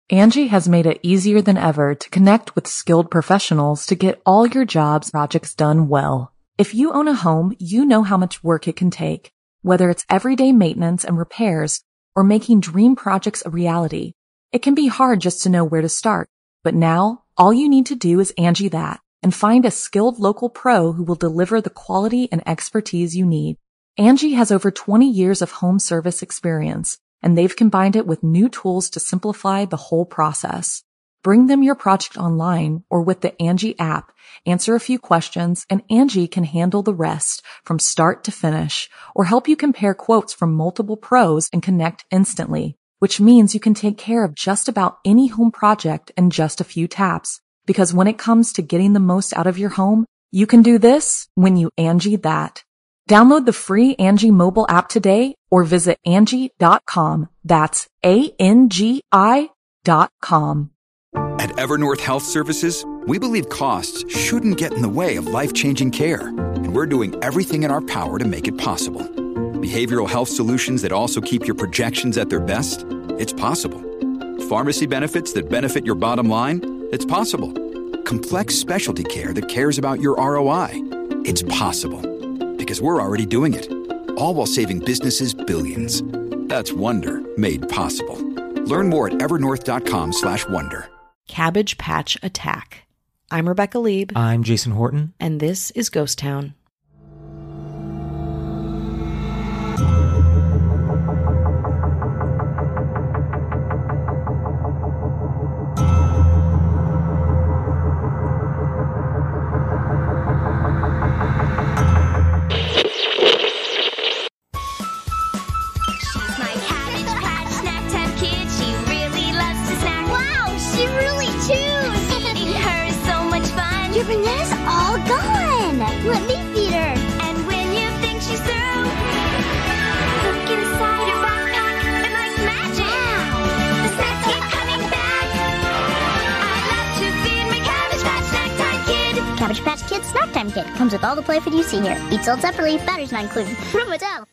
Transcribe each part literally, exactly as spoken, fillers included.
Angie has made it easier than ever to connect with skilled professionals to get all your jobs projects done well. If you own a home, you know how much work it can take, whether it's everyday maintenance and repairs or making dream projects a reality. It can be hard just to know where to start, but now all you need to do is Angie that and find a skilled local pro who will deliver the quality and expertise you need. Angie has over twenty years of home service experience, and they've combined it with new tools to simplify the whole process. Bring them your project online or with the Angie app, answer a few questions, and Angie can handle the rest from start to finish, or help you compare quotes from multiple pros and connect instantly, which means you can take care of just about any home project in just a few taps. Because when it comes to getting the most out of your home, you can do this when you Angie that. Download the free Angie mobile app today or visit Angie dot com. That's A N G I dot com. At Evernorth Health Services, we believe costs shouldn't get in the way of life-changing care, and we're doing everything in our power to make it possible. Behavioral health solutions that also keep your projections at their best? It's possible. Pharmacy benefits that benefit your bottom line? It's possible. Complex specialty care that cares about your R O I? It's possible. Because we're already doing it. All while saving businesses billions. That's Wonder made possible. Learn more at evernorth.com slash wonder. Cabbage Patch Attack. I'm Rebecca Lieb. I'm Jason Horton. And this is Ghost Town. Let me feed her. And when you think she's through, look inside her backpack and like magic, wow. The snacks keep coming back. I love to feed my Cabbage Patch Snack Time Kid. Cabbage Patch Kid Snack Time Kid comes with all the play food you see here. Eat sold separately, batteries not included. From Mattel.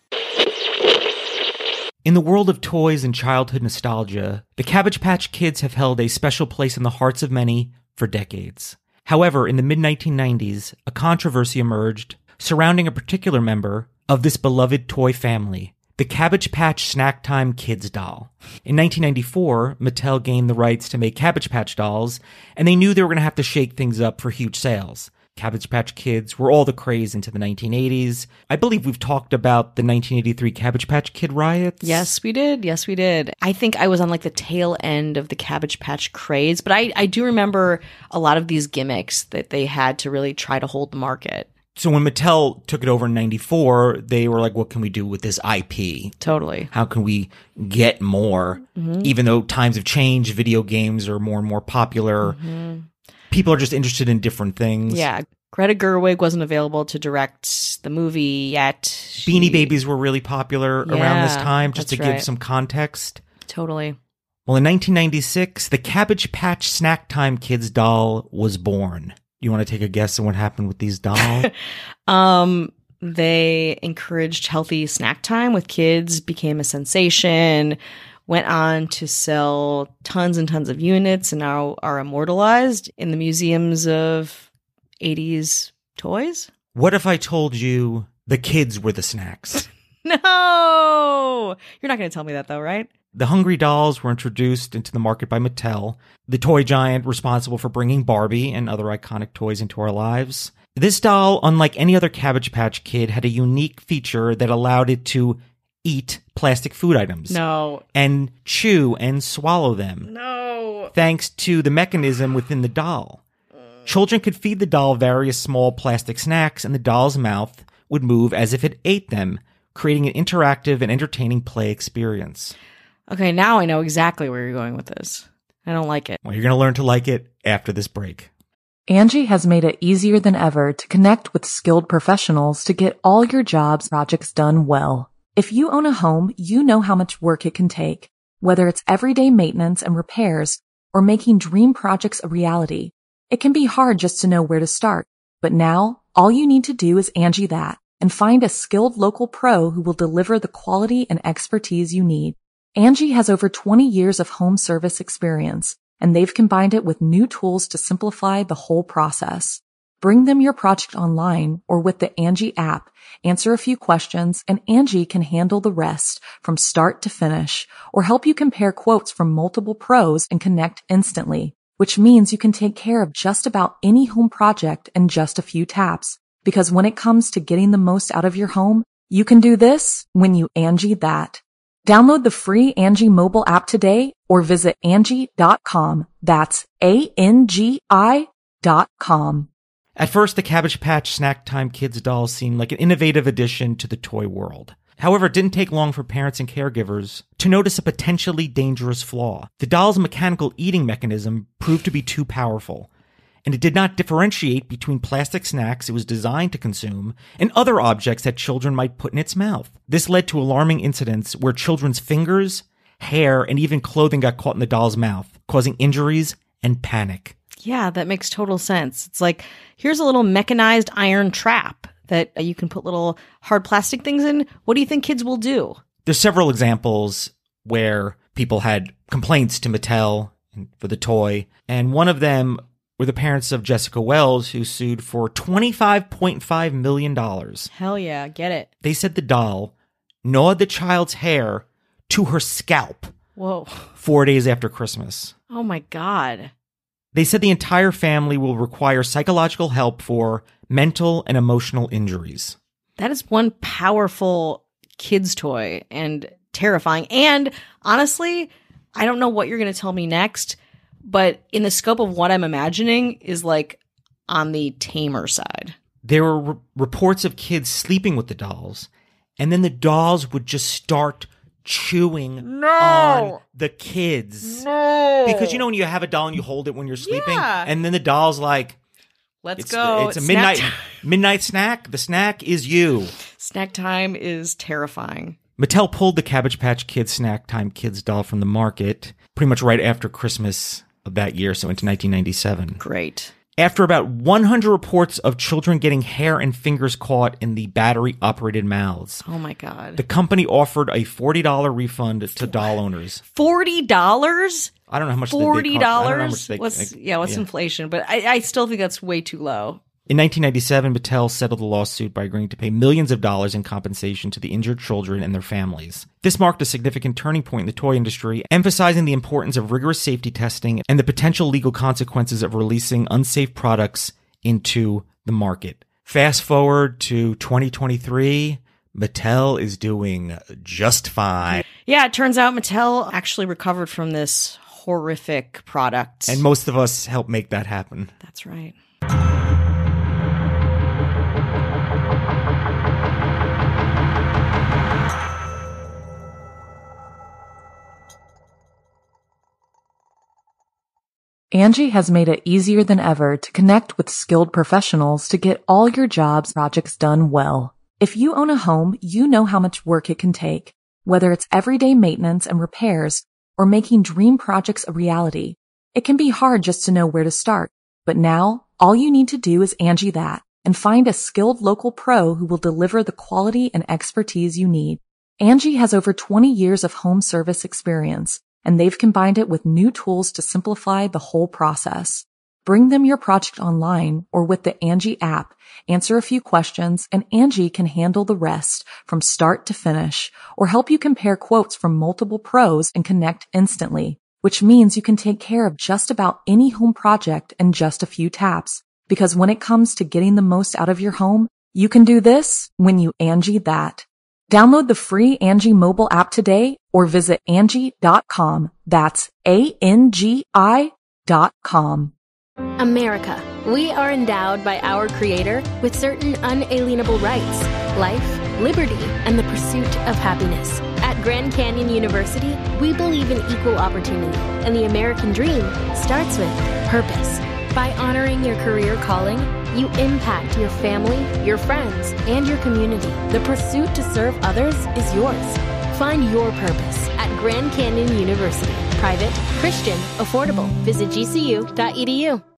In the world of toys and childhood nostalgia, the Cabbage Patch Kids have held a special place in the hearts of many for decades. However, in the mid nineteen nineties, a controversy emerged surrounding a particular member of this beloved toy family, the Cabbage Patch Snack Time Kids doll. In nineteen ninety-four, Mattel gained the rights to make Cabbage Patch dolls, and they knew they were going to have to shake things up for huge sales. Cabbage Patch Kids were all the craze into the nineteen eighties. I believe we've talked about the nineteen eighty-three Cabbage Patch Kid riots. Yes, we did. Yes, we did. I think I was on like the tail end of the Cabbage Patch craze, but I, I do remember a lot of these gimmicks that they had to really try to hold the market. So when Mattel took it over in ninety-four, they were like, what can we do with this I P? Totally. How can we get more? Mm-hmm. Even though times have changed, video games are more and more popular. Mm-hmm. People are just interested in different things. Yeah. Greta Gerwig wasn't available to direct the movie yet. She... Beanie Babies were really popular yeah, around this time, just to right. give some context. Totally. Well, in nineteen ninety-six, the Cabbage Patch Snack Time Kids doll was born. You want to take a guess on what happened with these dolls? um, they encouraged healthy snack time with kids, became a sensation, went on to sell tons and tons of units, and now are immortalized in the museums of eighties toys. What if I told you the kids were the snacks? No! You're not going to tell me that, though, right? The Hungry Dolls were introduced into the market by Mattel, the toy giant responsible for bringing Barbie and other iconic toys into our lives. This doll, unlike any other Cabbage Patch Kid, had a unique feature that allowed it to eat plastic food items. No. And chew and swallow them. No. Thanks to the mechanism within the doll. Children could feed the doll various small plastic snacks, and the doll's mouth would move as if it ate them, creating an interactive and entertaining play experience. Okay, now I know exactly where you're going with this. I don't like it. Well, you're going to learn to like it after this break. Angie has made it easier than ever to connect with skilled professionals to get all your jobs projects done well. If you own a home, you know how much work it can take, whether it's everyday maintenance and repairs or making dream projects a reality. It can be hard just to know where to start, but now all you need to do is Angie that and find a skilled local pro who will deliver the quality and expertise you need. Angie has over twenty years of home service experience, and they've combined it with new tools to simplify the whole process. Bring them your project online or with the Angie app, answer a few questions, and Angie can handle the rest from start to finish, or help you compare quotes from multiple pros and connect instantly, which means you can take care of just about any home project in just a few taps. Because when it comes to getting the most out of your home, you can do this when you Angie that. Download the free Angie mobile app today or visit Angie dot com. That's A N G I dot com. At first, the Cabbage Patch Snack Time Kids dolls seemed like an innovative addition to the toy world. However, it didn't take long for parents and caregivers to notice a potentially dangerous flaw. The doll's mechanical eating mechanism proved to be too powerful, and it did not differentiate between plastic snacks it was designed to consume and other objects that children might put in its mouth. This led to alarming incidents where children's fingers, hair, and even clothing got caught in the doll's mouth, causing injuries and panic. Yeah, that makes total sense. It's like, here's a little mechanized iron trap that you can put little hard plastic things in. What do you think kids will do? There's several examples where people had complaints to Mattel for the toy, and one of them were the parents of Jessica Wells, who sued for twenty-five point five million dollars. Hell yeah, get it. They said the doll gnawed the child's hair to her scalp. Whoa. Four days after Christmas. Oh my God. They said the entire family will require psychological help for mental and emotional injuries. That is one powerful kid's toy and terrifying. And honestly, I don't know what you're going to tell me next, but in the scope of what I'm imagining is like on the tamer side. There were re- reports of kids sleeping with the dolls, and then the dolls would just start chewing No! on the kids. No! Because you know when you have a doll and you hold it when you're sleeping, Yeah. and then the doll's like, Let's it's, go. It's a Snack midnight time. midnight snack. The snack is you. Snack time is terrifying. Mattel pulled the Cabbage Patch Kids Snack Time Kids doll from the market pretty much right after Christmas of that year, so into nineteen ninety-seven. Great. After about one hundred reports of children getting hair and fingers caught in the battery-operated mouths, Oh my God. the company offered a forty dollars refund to doll owners. forty dollars? I don't know how much they- they Forty cost- I don't know how much dollars? they- What's they- yeah? What's yeah. inflation? But I, I still think that's way too low. In nineteen ninety-seven, Mattel settled the lawsuit by agreeing to pay millions of dollars in compensation to the injured children and their families. This marked a significant turning point in the toy industry, emphasizing the importance of rigorous safety testing and the potential legal consequences of releasing unsafe products into the market. Fast forward to twenty twenty-three, Mattel is doing just fine. Yeah, it turns out Mattel actually recovered from this horrific product. And most of us helped make that happen. That's right. Angie has made it easier than ever to connect with skilled professionals to get all your jobs projects done well. If you own a home, you know how much work it can take, whether it's everyday maintenance and repairs or making dream projects a reality. It can be hard just to know where to start, but now all you need to do is Angie that and find a skilled local pro who will deliver the quality and expertise you need. Angie has over twenty years of home service experience, and they've combined it with new tools to simplify the whole process. Bring them your project online or with the Angie app, answer a few questions, and Angie can handle the rest from start to finish, or help you compare quotes from multiple pros and connect instantly, which means you can take care of just about any home project in just a few taps. Because when it comes to getting the most out of your home, you can do this when you Angie that. Download the free Angie mobile app today or visit Angie dot com. That's A N G I dot com. America. We are endowed by our Creator with certain unalienable rights: life, liberty, and the pursuit of happiness. At Grand Canyon University, we believe in equal opportunity, and the American dream starts with purpose. By honoring your career calling, you impact your family, your friends, and your community. The pursuit to serve others is yours. Find your purpose at Grand Canyon University. Private, Christian, affordable. Visit G C U dot E D U.